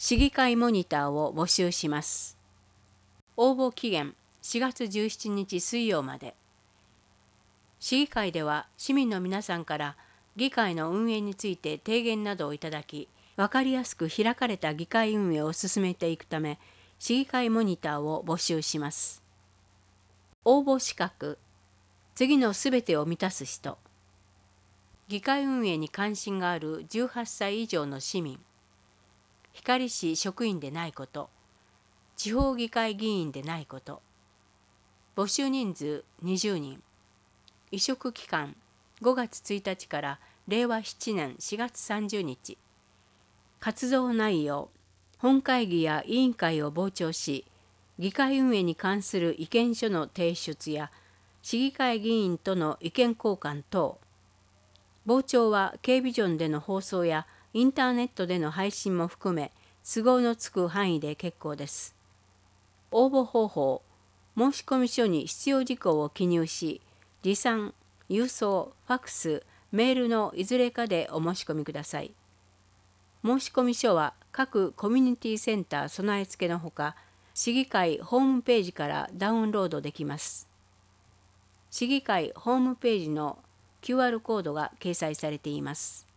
市議会モニターを募集します。応募期限4月17日水曜まで。市議会では市民の皆さんから議会の運営について提言などをいただき、分かりやすく開かれた議会運営を進めていくため、市議会モニターを募集します。応募資格、次のすべてを満たす人。議会運営に関心がある18歳以上の市民。光市職員でないこと。地方議会議員でないこと。募集人数20人。委嘱期間5月1日から令和7年4月30日。活動内容、本会議や委員会を傍聴し、議会運営に関する意見書の提出や、市議会議員との意見交換等。傍聴は K ビジョンでの放送やインターネットでの配信も含め、都合のつく範囲で結構です。応募方法、申込書に必要事項を記入し、持参、郵送、ファックス、メールのいずれかでお申し込みください。申込書は各コミュニティセンター備え付けのほか、市議会ホームページからダウンロードできます。市議会ホームページの QR コードが掲載されています。